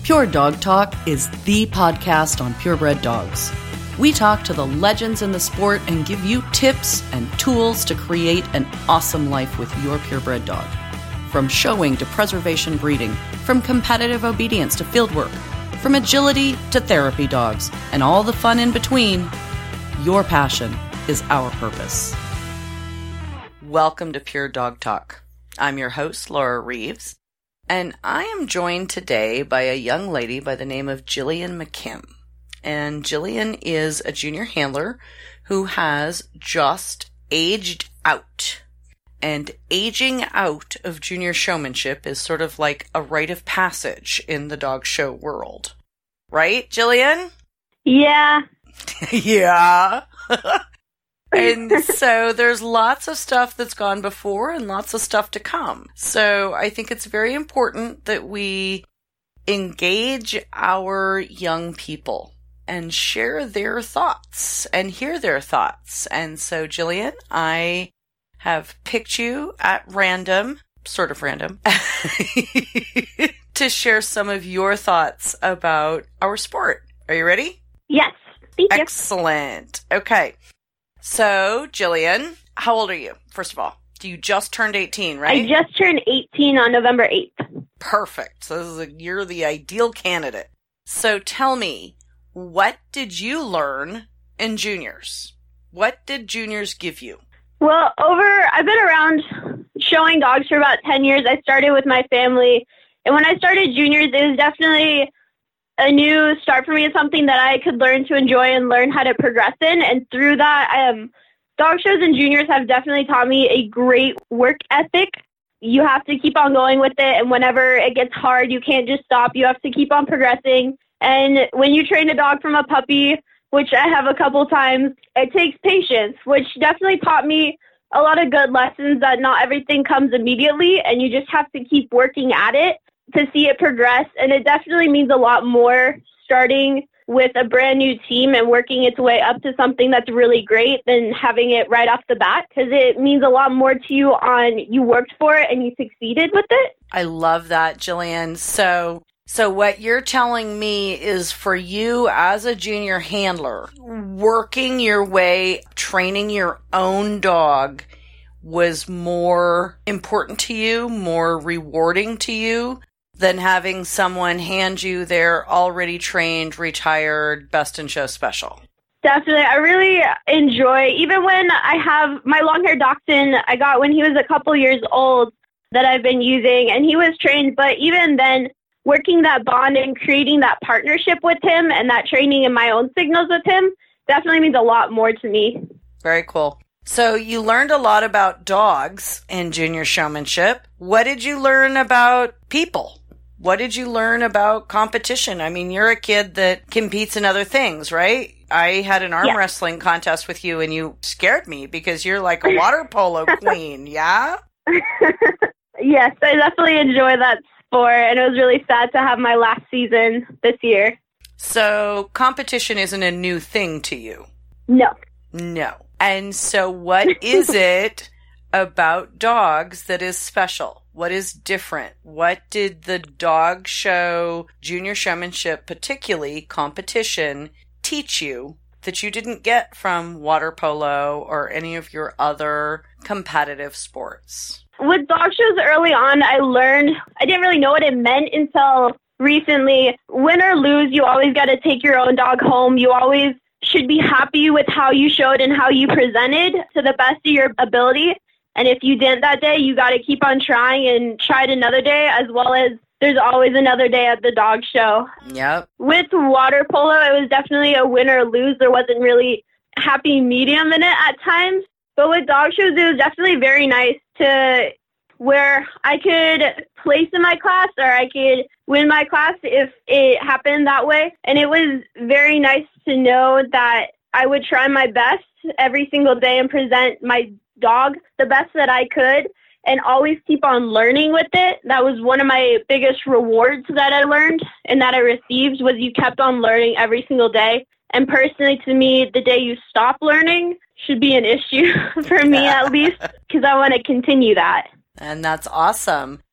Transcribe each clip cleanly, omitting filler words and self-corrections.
Pure Dog Talk is the podcast on purebred dogs. We talk to the legends in the sport and give you tips and tools to create an awesome life with your purebred dog. From showing to preservation breeding, from competitive obedience to fieldwork, from agility to therapy dogs, and all the fun in between, your passion is our purpose. Welcome to Pure Dog Talk. I'm your host, Laura Reeves, and I am joined today by a young lady by the name of Jillian McKim. And Jillian is a junior handler who has just aged out. And aging out of junior showmanship is sort of like a rite of passage in the dog show world. Right, Jillian? Yeah. Yeah. And so there's lots of stuff that's gone before and lots of stuff to come. So I think it's very important that we engage our young people and share their thoughts and hear their thoughts. And so, Jillian, I have picked you at random, sort of random, to share some of your thoughts about our sport. Are you ready? Yes. Thank you. Excellent. Okay. So, Jillian, how old are you, first of all? You just turned 18, right? I just turned 18 on November 8th. Perfect. So you're the ideal candidate. So tell me, what did you learn in juniors? What did juniors give you? Well, I've been around showing dogs for about 10 years. I started with my family. And when I started juniors, it was definitely a new start for me. It's something that I could learn to enjoy and learn how to progress in. And through that, dog shows and juniors have definitely taught me a great work ethic. You have to keep on going with it. And whenever it gets hard, you can't just stop. You have to keep on progressing. And when you train a dog from a puppy, which I have a couple times, it takes patience, which definitely taught me a lot of good lessons that not everything comes immediately, and you just have to keep working at it to see it progress. And it definitely means a lot more starting with a brand new team and working its way up to something that's really great than having it right off the bat, because it means a lot more to you on you worked for it and you succeeded with it. I love that, Jillian. So what you're telling me is for you as a junior handler, working your way, training your own dog was more important to you, more rewarding to you than having someone hand you their already trained, retired, best in show special. Definitely. I really enjoy, even when I have my long-haired dachshund I got when he was a couple years old that I've been using, and he was trained, but even then, working that bond and creating that partnership with him and that training in my own signals with him definitely means a lot more to me. Very cool. So you learned a lot about dogs in junior showmanship. What did you learn about people? What did you learn about competition? I mean, you're a kid that competes in other things, right? I had an arm wrestling contest with you and you scared me because you're like a water polo queen, yeah? Yes, I definitely enjoy that sport, and it was really sad to have my last season this year. So competition isn't a new thing to you? No. No. And so what is it about dogs that is special? What is different? What did the dog show, junior showmanship, particularly competition, teach you that you didn't get from water polo or any of your other competitive sports? With dog shows early on, I didn't really know what it meant until recently. Win or lose, you always got to take your own dog home. You always should be happy with how you showed and how you presented to the best of your ability. And if you didn't that day, you got to keep on trying and try it another day, as well as there's always another day at the dog show. Yep. With water polo, it was definitely a win or lose. There wasn't really a happy medium in it at times. But with dog shows, it was definitely very nice to where I could place in my class or I could win my class if it happened that way. And it was very nice to know that I would try my best every single day and present my dog the best that I could and always keep on learning with it. That was one of my biggest rewards that I learned and that I received was you kept on learning every single day. And personally, to me, the day you stop learning should be an issue for me at least, because I want to continue that. And that's awesome.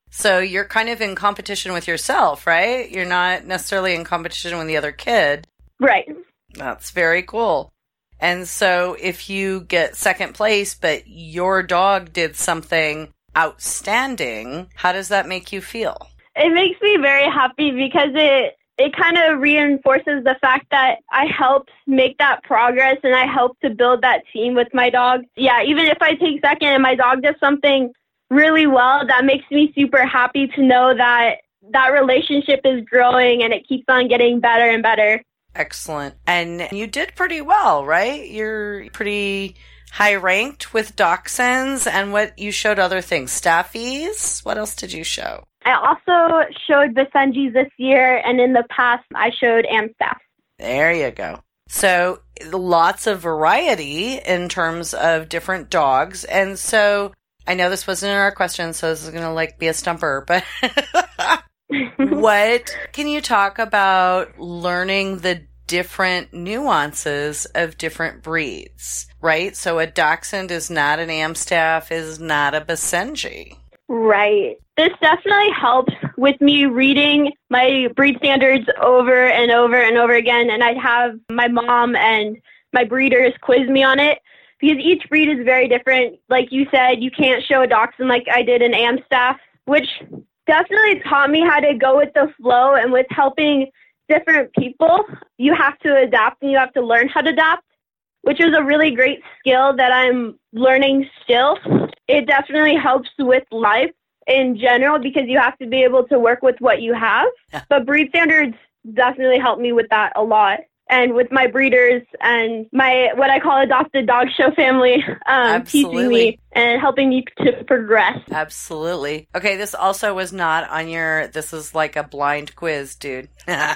So you're kind of in competition with yourself, right? You're not necessarily in competition with the other kid. Right. That's very cool. And so if you get second place, but your dog did something outstanding, how does that make you feel? It makes me very happy because it kind of reinforces the fact that I helped make that progress and I helped to build that team with my dog. Yeah, even if I take second and my dog does something really well, that makes me super happy to know that that relationship is growing and it keeps on getting better and better. Excellent. And you did pretty well, right? You're pretty high ranked with dachshunds, and what you showed other things. Staffies? What else did you show? I also showed Basenjis this year, and in the past I showed Amstaff. There you go. So lots of variety in terms of different dogs. And so I know this wasn't in our question, so this is going to be a stumper, but what can you talk about learning the different nuances of different breeds, right? So a dachshund is not an Amstaff, is not a Basenji. Right. This definitely helps with me reading my breed standards over and over and over again, and I'd have my mom and my breeders quiz me on it, because each breed is very different. Like you said, you can't show a dachshund like I did an Amstaff, which definitely taught me how to go with the flow, and with helping different people, you have to adapt and you have to learn how to adapt, which is a really great skill that I'm learning still. It definitely helps with life in general because you have to be able to work with what you have. Yeah. But breed standards definitely help me with that a lot. And with my breeders and my what I call adopted dog show family teaching me and helping me to progress. Absolutely. Okay, this also was not on this is like a blind quiz, dude.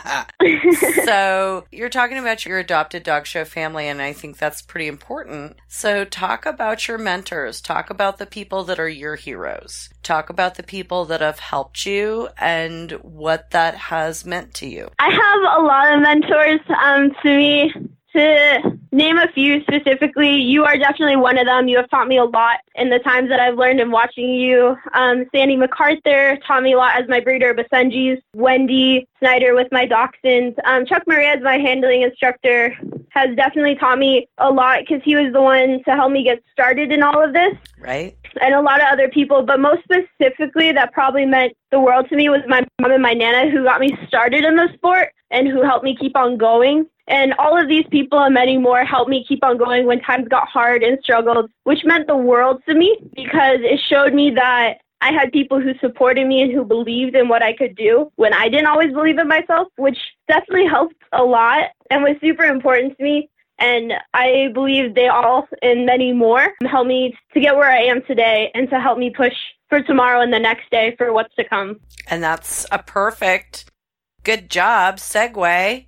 So you're talking about your adopted dog show family, and I think that's pretty important. So talk about your mentors. Talk about the people that are your heroes. Talk about the people that have helped you and what that has meant to you. I have a lot of mentors to me. To name a few specifically, you are definitely one of them. You have taught me a lot in the times that I've learned and watching you. Sandy MacArthur taught me a lot as my breeder, Basenjis. Wendy Snyder with my dachshunds. Chuck Maria as my handling instructor has definitely taught me a lot because he was the one to help me get started in all of this. Right. And a lot of other people, but most specifically that probably meant the world to me was my mom and my nana, who got me started in the sport and who helped me keep on going. And all of these people and many more helped me keep on going when times got hard and struggled, which meant the world to me because it showed me that I had people who supported me and who believed in what I could do when I didn't always believe in myself, which definitely helped a lot and was super important to me. And I believe they all and many more helped me to get where I am today and to help me push for tomorrow and the next day for what's to come. And that's a perfect, good job, segue.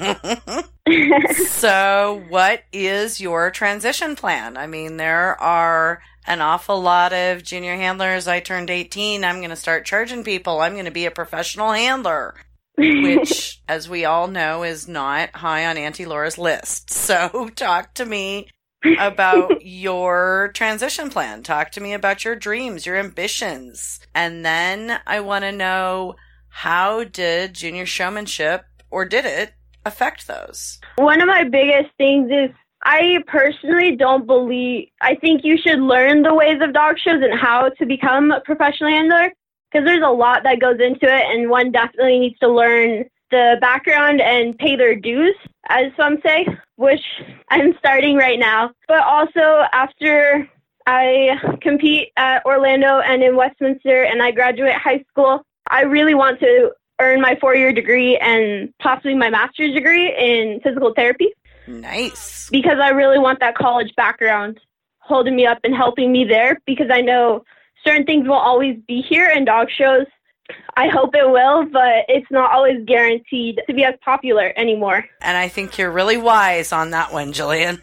So what is your transition plan? I mean, there are an awful lot of junior handlers. I turned 18. I'm going to start charging people. I'm going to be a professional handler, which, as we all know, is not high on Auntie Laura's list. So talk to me about your transition plan. Talk to me about your dreams, your ambitions. And then I want to know, how did junior showmanship, or did it, affect those? One of my biggest things is I personally I think you should learn the ways of dog shows and how to become a professional handler, because there's a lot that goes into it, and one definitely needs to learn the background and pay their dues, as some say, which I'm starting right now. But also after I compete at Orlando and in Westminster and I graduate high school, I really want to earn my 4-year degree and possibly my master's degree in physical therapy. Nice. Because I really want that college background holding me up and helping me there, because I know certain things will always be here in dog shows. I hope it will, but it's not always guaranteed to be as popular anymore. And I think you're really wise on that one, Jillian.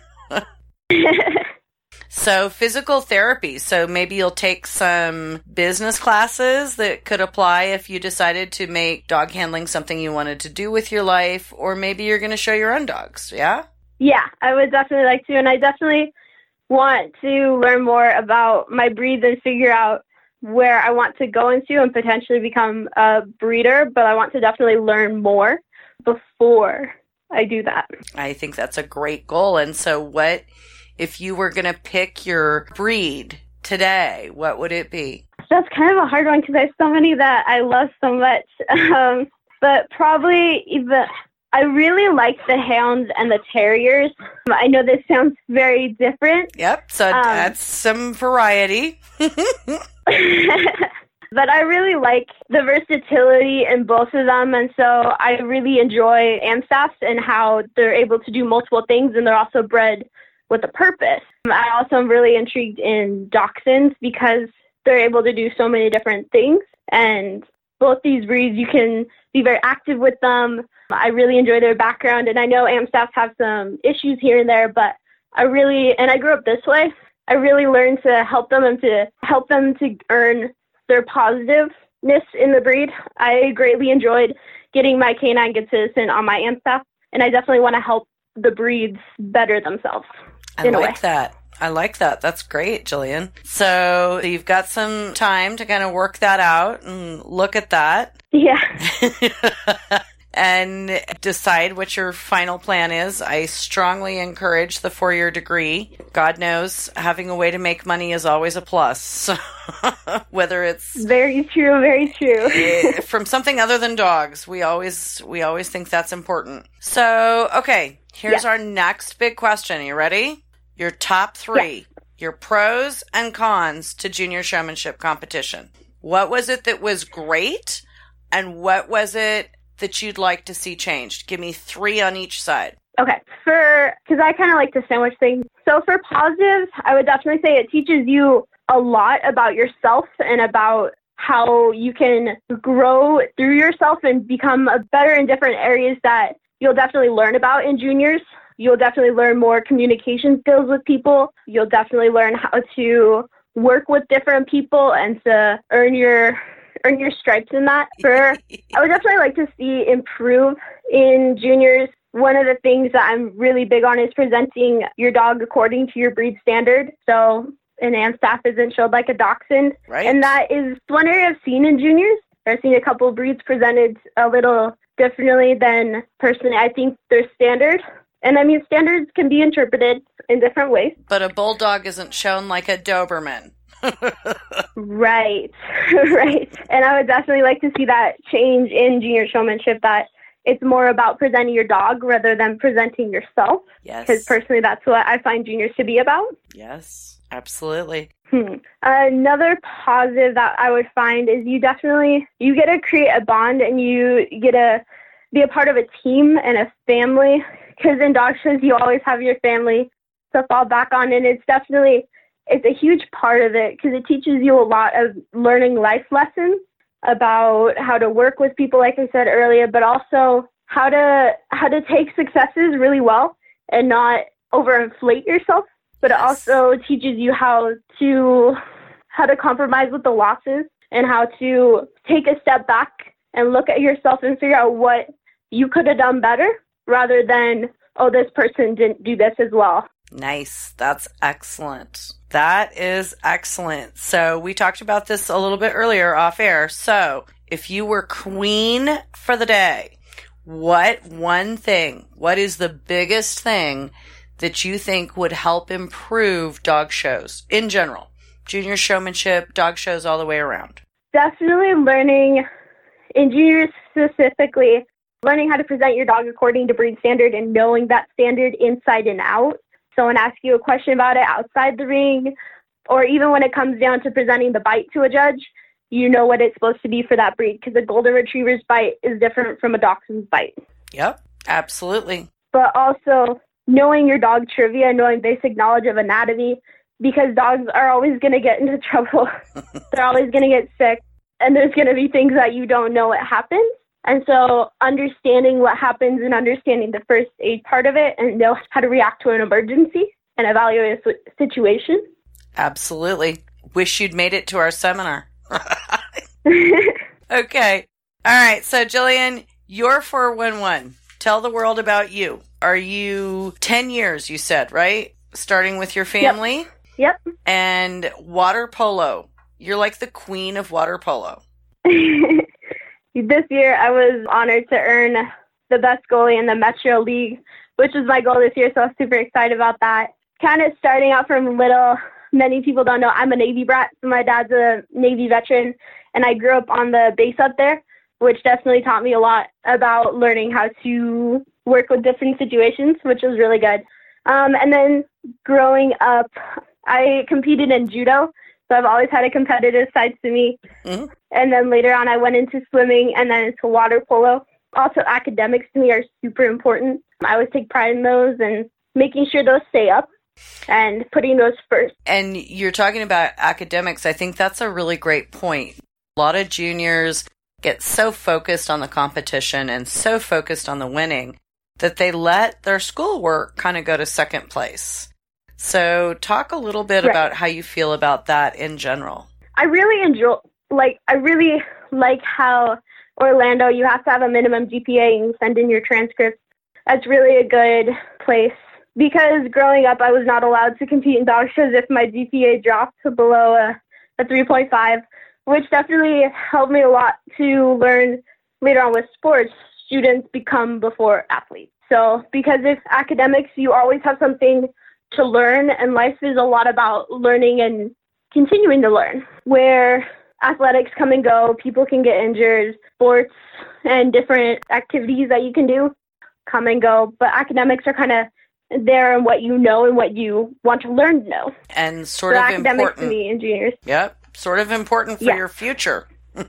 So physical therapy. So maybe you'll take some business classes that could apply if you decided to make dog handling something you wanted to do with your life, or maybe you're going to show your own dogs. Yeah? Yeah, I would definitely like to. And I definitely want to learn more about my breeds and figure out where I want to go into and potentially become a breeder, but I want to definitely learn more before I do that. I think that's a great goal. And so what, if you were going to pick your breed today, what would it be? That's kind of a hard one because I have so many that I love so much. But probably I really like the hounds and the terriers. I know this sounds very different. Yep, so that's some variety. But I really like the versatility in both of them, and so I really enjoy Amstaffs and how they're able to do multiple things, and they're also bred with a purpose. I also am really intrigued in Dachshunds because they're able to do so many different things, and both these breeds, you can be very active with them. I really enjoy their background, and I know Amstaffs have some issues here and there, but I grew up this way. I really learned to help them and to help them to earn their positiveness in the breed. I greatly enjoyed getting my canine good citizen on my Amstaff, and I definitely want to help the breeds better themselves. I like that. I like that. That's great, Jillian. So you've got some time to kind of work that out and look at that. Yeah. And decide what your final plan is. I strongly encourage the 4-year degree. God knows having a way to make money is always a plus. So whether it's very true, very true. From something other than dogs, we always think that's important. So, okay, here's our next big question. Are you ready? Your top 3, your pros and cons to junior showmanship competition. What was it that was great, and what was it that you'd like to see changed? Give me 3 on each side. Okay, because I kind of like to sandwich things. So for positives, I would definitely say it teaches you a lot about yourself and about how you can grow through yourself and become better in different areas that you'll definitely learn about in juniors. You'll definitely learn more communication skills with people. You'll definitely learn how to work with different people and to earn your stripes in that. I would definitely like to see improve in juniors. One of the things that I'm really big on is presenting your dog according to your breed standard. So an Amstaff isn't showed like a Dachshund. Right. And that is one area I've seen in juniors. I've seen a couple of breeds presented a little differently than personally I think they're standard. And I mean, standards can be interpreted in different ways. But a bulldog isn't shown like a Doberman. Right, right. And I would definitely like to see that change in junior showmanship, that it's more about presenting your dog rather than presenting yourself. Yes. Because personally, that's what I find juniors to be about. Yes, absolutely. Another positive that I would find is you get to create a bond and you get to be a part of a team and a family. Because in dog shows, you always have your family to fall back on. And it's a huge part of it because it teaches you a lot of learning life lessons about how to work with people, like I said earlier, but also how to take successes really well and not overinflate yourself. But it also teaches you how to compromise with the losses and how to take a step back and look at yourself and figure out what you could have done better rather than, oh, this person didn't do this as well. Nice. That's excellent. That is excellent. So we talked about this a little bit earlier off air. So if you were queen for the day, what is the biggest thing that you think would help improve dog shows in general? Junior showmanship, dog shows all the way around. Definitely learning, in juniors specifically, learning how to present your dog according to breed standard and knowing that standard inside and out. Someone asks you a question about it outside the ring, or even when it comes down to presenting the bite to a judge, you know what it's supposed to be for that breed, because a golden retriever's bite is different from a dachshund's bite. Yep, absolutely. But also knowing your dog trivia, knowing basic knowledge of anatomy, because dogs are always going to get into trouble. They're always going to get sick, and there's going to be things that you don't know what happens. And so understanding what happens and understanding the first aid part of it and know how to react to an emergency and evaluate a situation. Absolutely. Wish you'd made it to our seminar. Okay. All right. So, Jillian, you're 411. Tell the world about you. Are you 10 years, you said, right? Starting with your family? Yep. And water polo. You're like the queen of water polo. This year, I was honored to earn the best goalie in the Metro League, which is my goal this year, so I'm super excited about that. Kind of starting out from little, many people don't know I'm a Navy brat, so my dad's a Navy veteran, and I grew up on the base up there, which definitely taught me a lot about learning how to work with different situations, which was really good. And then growing up, I competed in judo, so I've always had a competitive side to me. Mm-hmm. And then later on, I went into swimming and then into water polo. Also, academics to me are super important. I always take pride in those and making sure those stay up and putting those first. And you're talking about academics. I think that's a really great point. A lot of juniors get so focused on the competition and so focused on the winning that they let their schoolwork kind of go to second place. So talk a little bit about how you feel about that in general. I really like how Orlando, you have to have a minimum GPA and send in your transcripts. That's really a good place because growing up, I was not allowed to compete in dog shows if my GPA dropped to below a 3.5, which definitely helped me a lot to learn later on with sports. Students become before athletes. So because it's academics, you always have something to learn, and life is a lot about learning and continuing to learn. Where athletics come and go, people can get injured, sports and different activities that you can do come and go, but academics are kind of there in what you know and what you want to learn to know. And sort of academics important to me and juniors. Yep, sort of important for your future.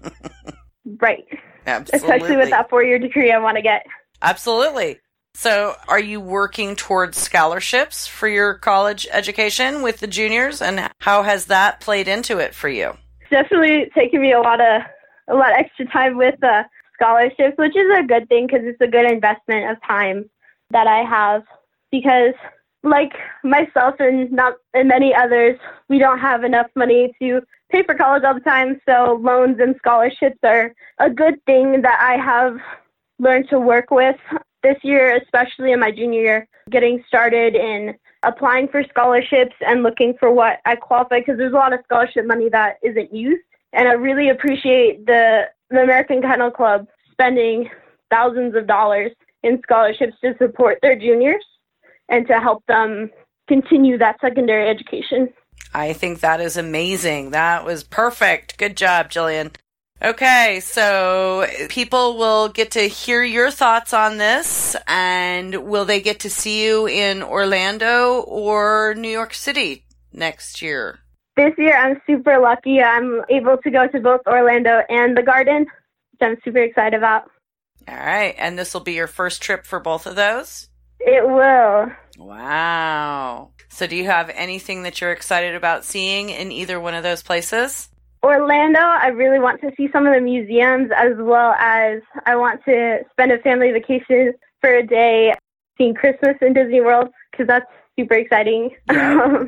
Right. Absolutely. Especially with that 4-year degree I want to get. Absolutely. So are you working towards scholarships for your college education with the juniors, and how has that played into it for you? It's definitely taken me a lot of extra time with scholarships, which is a good thing because it's a good investment of time that I have. Because like myself and many others, we don't have enough money to pay for college all the time. So loans and scholarships are a good thing that I have learned to work with this year, especially in my junior year, getting started in applying for scholarships and looking for what I qualify, because there's a lot of scholarship money that isn't used. And I really appreciate the American Kennel Club spending thousands of dollars in scholarships to support their juniors and to help them continue that secondary education. I think that is amazing. That was perfect. Good job, Jillian. Okay, so people will get to hear your thoughts on this, and will they get to see you in Orlando or New York City next year? This year, I'm super lucky. I'm able to go to both Orlando and the Garden, which I'm super excited about. All right, and this will be your first trip for both of those? It will. Wow. So do you have anything that you're excited about seeing in either one of those places? Orlando, I really want to see some of the museums, as well as I want to spend a family vacation for a day seeing Christmas in Disney World, because that's super exciting. Yep.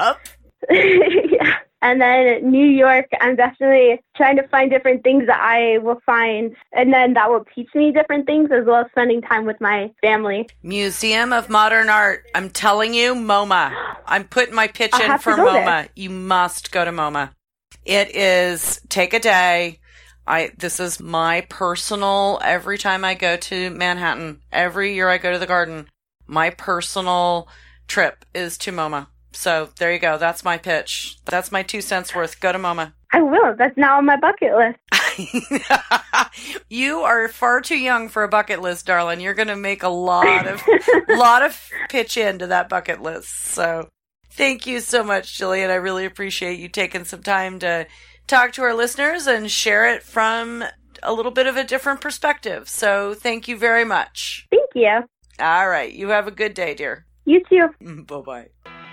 Yeah. And then New York, I'm definitely trying to find different things that I will find, and then that will teach me different things, as well as spending time with my family. Museum of Modern Art. I'm telling you, MoMA. I'm putting my pitch in for MoMA. There. You must go to MoMA. It is, take a day. This is my personal, every time I go to Manhattan, every year I go to the Garden, my personal trip is to MoMA. So there you go. That's my pitch. That's my 2 cents worth. Go to MoMA. I will. That's now on my bucket list. You are far too young for a bucket list, darling. You're going to make a lot of pitch into that bucket list. So thank you so much, Jillian. I really appreciate you taking some time to talk to our listeners and share it from a little bit of a different perspective. So thank you very much. Thank you. All right. You have a good day, dear. You too. Bye-bye.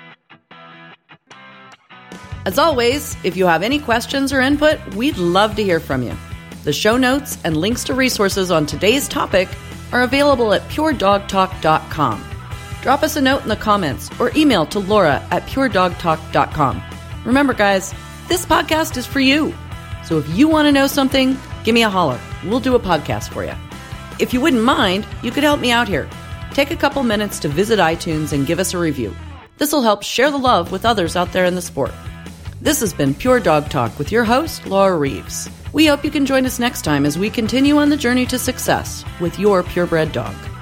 As always, if you have any questions or input, we'd love to hear from you. The show notes and links to resources on today's topic are available at puredogtalk.com. Drop us a note in the comments or email to laura@puredogtalk.com. Remember, guys, this podcast is for you. So if you want to know something, give me a holler. We'll do a podcast for you. If you wouldn't mind, you could help me out here. Take a couple minutes to visit iTunes and give us a review. This will help share the love with others out there in the sport. This has been Pure Dog Talk with your host, Laura Reeves. We hope you can join us next time as we continue on the journey to success with your purebred dog.